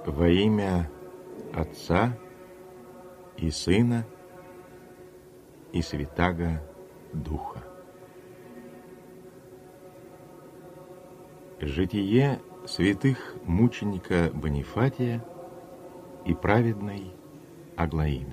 Во имя Отца и Сына и Святаго Духа. Житие святых мученика Бонифатия и праведной Аглаиды.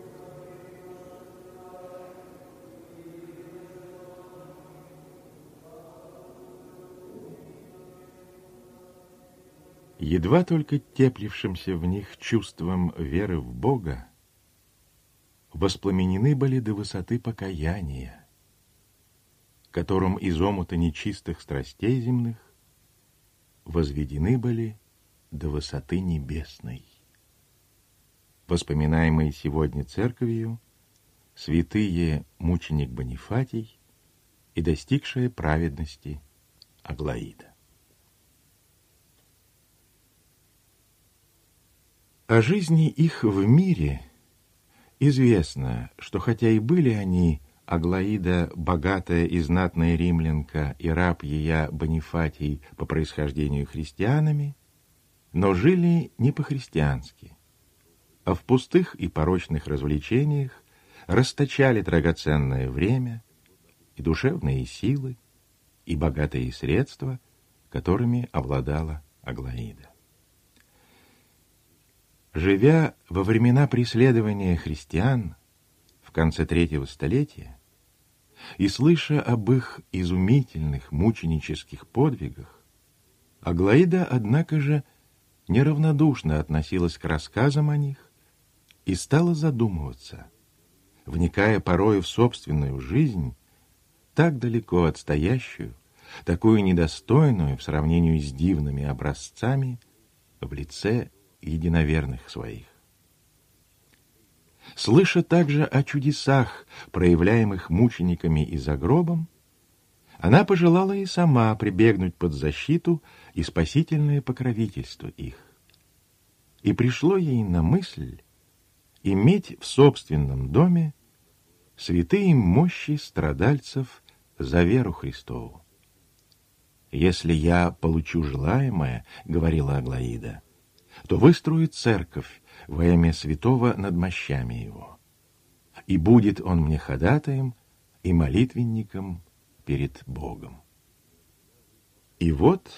Едва только теплившимся в них чувством веры в Бога воспламенены были до высоты покаяния, которым из омута нечистых страстей земных возведены были до высоты небесной. Воспоминаемые сегодня церковью святые мученик Бонифатий и достигшая праведности Аглаида. О жизни их в мире известно, что хотя и были они, Аглаида, богатая и знатная римлянка, и раб ея Бонифатий по происхождению христианами, но жили не по-христиански, а в пустых и порочных развлечениях расточали драгоценное время и душевные силы, и богатые средства, которыми обладала Аглаида. Живя во времена преследования христиан в конце третьего столетия и слыша об их изумительных мученических подвигах, Аглаида, однако же, неравнодушно относилась к рассказам о них и стала задумываться, вникая порою в собственную жизнь, так далеко отстоящую, такую недостойную в сравнении с дивными образцами в лице единоверных своих. Слыша также о чудесах, проявляемых мучениками и за гробом, она пожелала и сама прибегнуть под защиту и спасительное покровительство их. И пришло ей на мысль иметь в собственном доме святые мощи страдальцев за веру Христову. «Если я получу желаемое, — говорила Аглаида, — то выстрою церковь во имя святого над мощами его, и будет он мне ходатаем и молитвенником перед Богом». И вот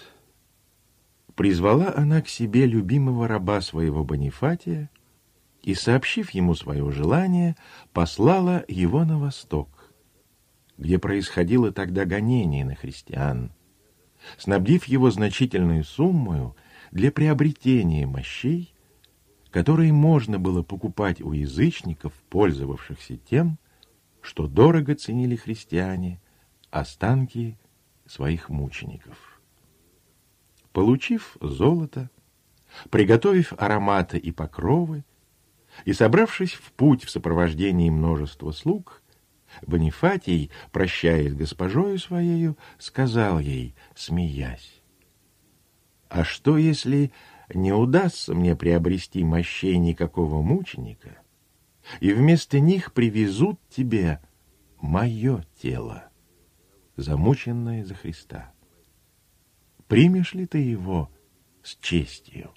призвала она к себе любимого раба своего Бонифатия и, сообщив ему свое желание, послала его на восток, где происходило тогда гонение на христиан, снабдив его значительную суммою для приобретения мощей, которые можно было покупать у язычников, пользовавшихся тем, что дорого ценили христиане останки своих мучеников. Получив золото, приготовив ароматы и покровы, и собравшись в путь в сопровождении множества слуг, Бонифатий, прощаясь с госпожою своею, сказал ей, смеясь: «А что, если не удастся мне приобрести мощей никакого мученика, и вместо них привезут тебе мое тело, замученное за Христа? Примешь ли ты его с честью?»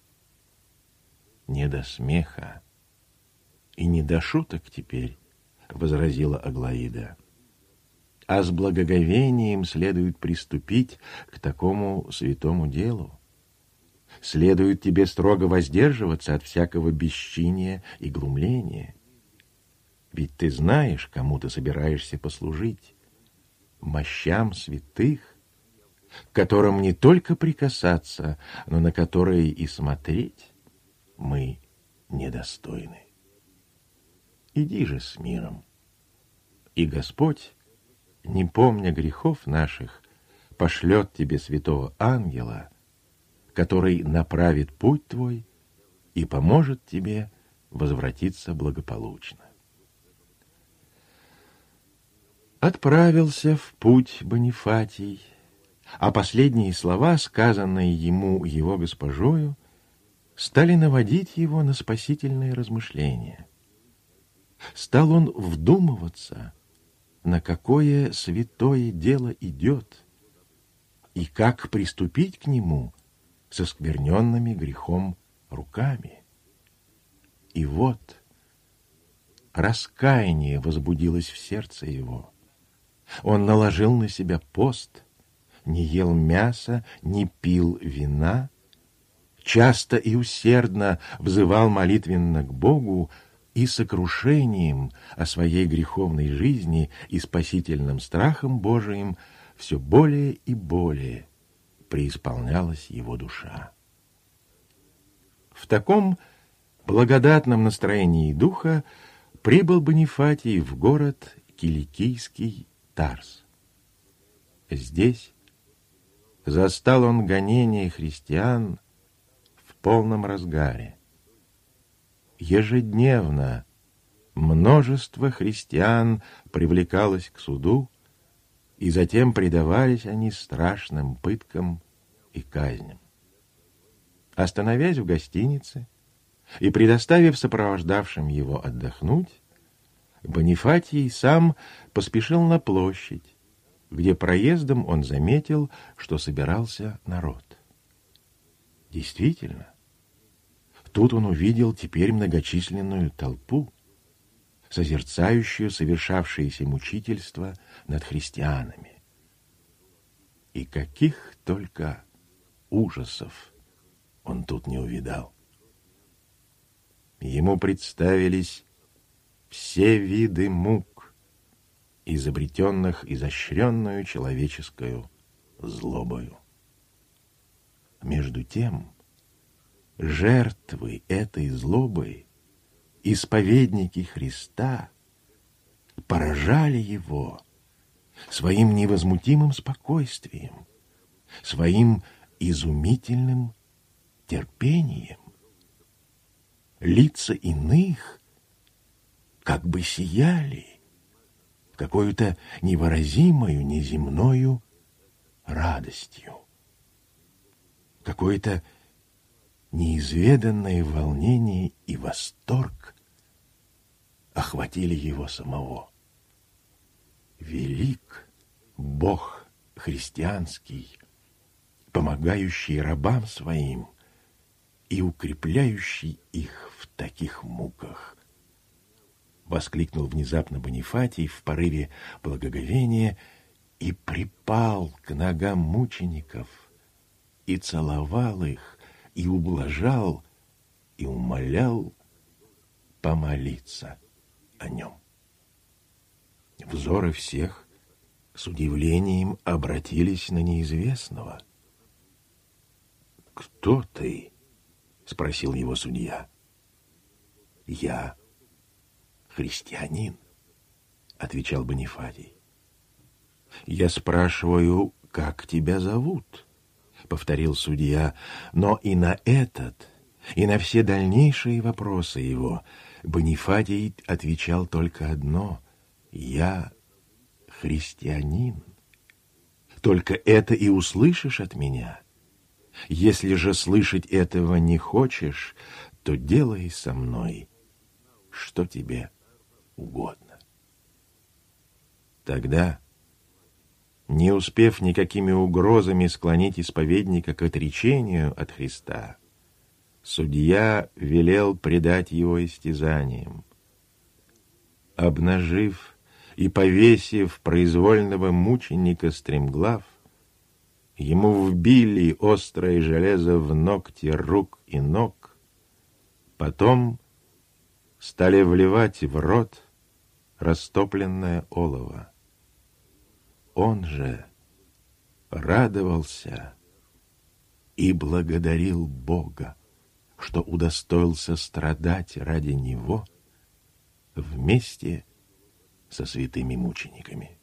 «Не до смеха и не до шуток теперь, — возразила Аглаида, — а с благоговением следует приступить к такому святому делу. Следует тебе строго воздерживаться от всякого бесчиния и глумления. Ведь ты знаешь, кому ты собираешься послужить, мощам святых, к которым не только прикасаться, но на которые и смотреть мы недостойны. Иди же с миром, и Господь, не помня грехов наших, пошлет тебе святого ангела, который направит путь твой и поможет тебе возвратиться благополучно». Отправился в путь Бонифатий, а последние слова, сказанные ему его госпожою, стали наводить его на спасительные размышления. Стал он вдумываться, на какое святое дело идет, и как приступить к нему с оскверненными грехом руками. И вот раскаяние возбудилось в сердце его. Он наложил на себя пост, не ел мяса, не пил вина, часто и усердно взывал молитвенно к Богу и сокрушением о своей греховной жизни и спасительным страхом Божиим все более и более преисполнялась его душа. В таком благодатном настроении духа прибыл Бонифатий в город киликийский Тарс. Здесь застал он гонение христиан в полном разгаре. Ежедневно множество христиан привлекалось к суду, и затем предавались они страшным пыткам и казням. Остановясь в гостинице и предоставив сопровождавшим его отдохнуть, Бонифатий сам поспешил на площадь, где проездом он заметил, что собирался народ. Действительно, тут он увидел теперь многочисленную толпу, созерцающую совершавшееся мучительство над христианами. И каких только ужасов он тут не увидал. Ему представились все виды мук, изобретенных изощренную человеческую злобою. Между тем, жертвы этой злобы, исповедники Христа, поражали его своим невозмутимым спокойствием, своим изумительным терпением. Лица иных как бы сияли какой-то невыразимою, неземною радостью. Какое-то неизведанное волнение и восторг охватили его самого. Велик Бог христианский, помогающий рабам своим и укрепляющий их в таких муках. Воскликнул внезапно Бонифатий в порыве благоговения и припал к ногам мучеников и целовал их, и ублажал, и умолял помолиться о нем. Взоры всех с удивлением обратились на неизвестного. «Кто ты?» — спросил его судья. «Я христианин», — отвечал Бонифатий. «Я спрашиваю, как тебя зовут?» — повторил судья, но и на этот, и на все дальнейшие вопросы его Бонифатий отвечал только одно: «Я христианин. Только это и услышишь от меня. Если же слышать этого не хочешь, то делай со мной, что тебе угодно». Тогда, не успев никакими угрозами склонить исповедника к отречению от Христа, судья велел предать его истязаниям. Обнажив и повесив произвольного мученика стремглав, ему вбили острое железо в ногти рук и ног, потом стали вливать в рот растопленное олово. Он же радовался и благодарил Бога, что удостоился страдать ради него вместе со святыми мучениками.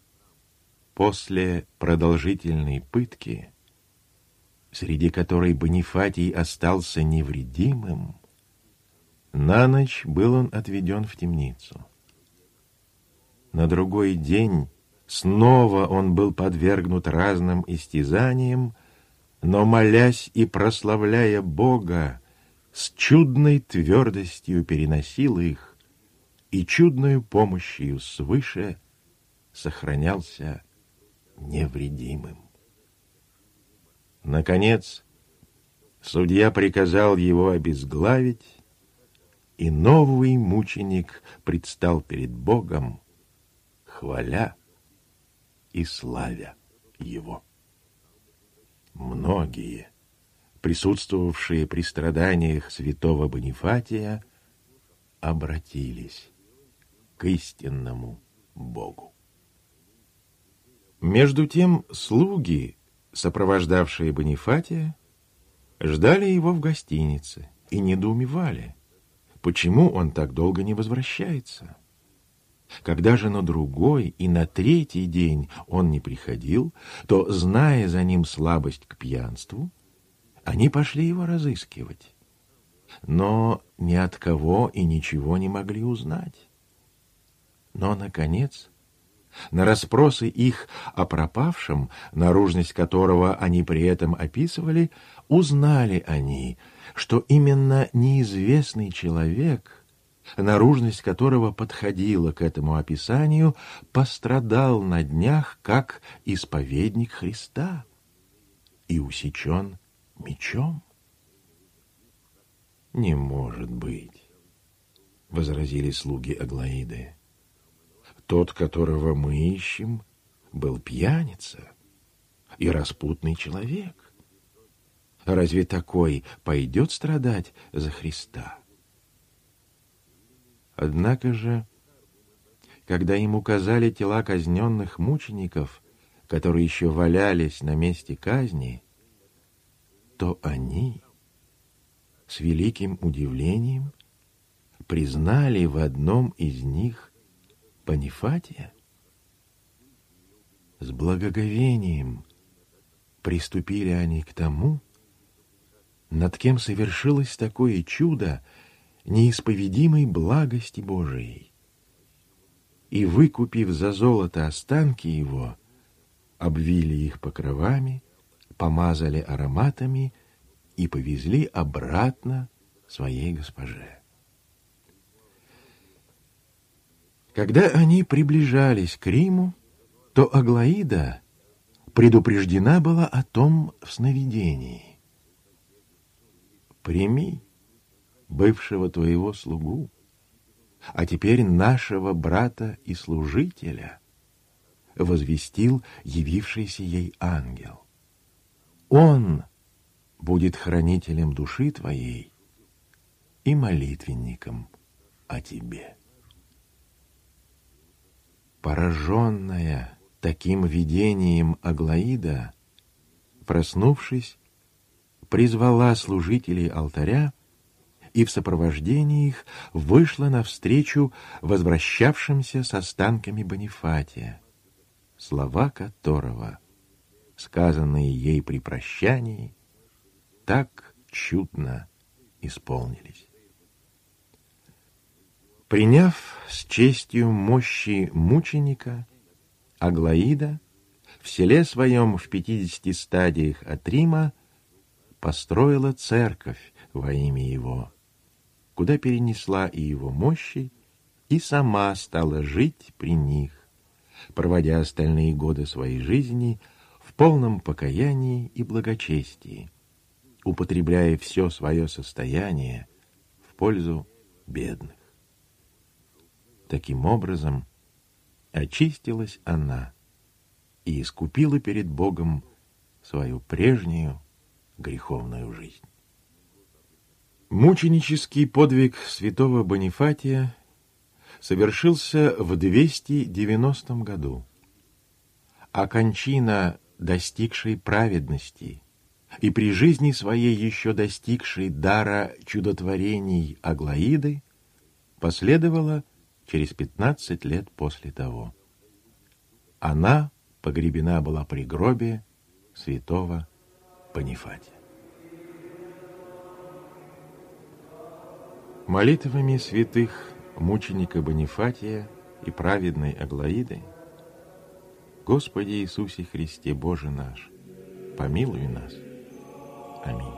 После продолжительной пытки, среди которой Бонифатий остался невредимым, на ночь был он отведен в темницу. На другой день снова он был подвергнут разным истязаниям, но, молясь и прославляя Бога, с чудной твердостью переносил их и чудною помощью свыше сохранялся невредимым. Наконец, Судья приказал его обезглавить, и новый мученик предстал перед Богом, хваля и славя его. Многие, присутствовавшие при страданиях святого Бонифатия, обратились к истинному Богу. Между тем слуги, сопровождавшие Бонифатия, ждали его в гостинице и недоумевали, почему он так долго не возвращается. Когда же на другой и на третий день он не приходил, то, зная за ним слабость к пьянству, они пошли его разыскивать, но ни от кого и ничего не могли узнать. Но, наконец, на расспросы их о пропавшем, наружность которого они при этом описывали, узнали они, что именно неизвестный человек, наружность которого подходила к этому описанию, пострадал на днях как исповедник Христа и усечен мечом. «Не может быть», — возразили слуги Аглаиды. «Тот, которого мы ищем, был пьяница и распутный человек. Разве такой пойдет страдать за Христа?» Однако же, когда им указали тела казненных мучеников, которые еще валялись на месте казни, то они с великим удивлением признали в одном из них Бонифатия. С благоговением приступили они к тому, над кем совершилось такое чудо неисповедимой благости Божией. И, выкупив за золото останки его, обвили их покровами, помазали ароматами и повезли обратно своей госпоже. Когда они приближались к Риму, то Аглаида предупреждена была о том в сновидении. «Прими бывшего твоего слугу, а теперь нашего брата и служителя», — возвестил явившийся ей ангел. «Он будет хранителем души твоей и молитвенником о тебе». Пораженная таким видением Аглаида, проснувшись, призвала служителей алтаря и в сопровождении их вышла навстречу возвращавшимся с останками Бонифатия, слова которого, сказанные ей при прощании, так чудно исполнились. Приняв с честью мощи мученика, Аглаида в селе своем в 50 стадиях от Рима построила церковь во имя его, куда перенесла и его мощи, и сама стала жить при них, проводя остальные годы своей жизни в полном покаянии и благочестии, употребляя все свое состояние в пользу бедных. Таким образом, очистилась она и искупила перед Богом свою прежнюю греховную жизнь. Мученический подвиг святого Бонифатия совершился в 290 году, а кончина, достигшей праведности и при жизни своей еще достигшей дара чудотворений Аглаиды, последовала через 15 лет после того. Она погребена была при гробе святого Бонифатия. Молитвами святых мученика Бонифатия и праведной Аглаиды, Господи Иисусе Христе, Боже наш, помилуй нас. Аминь.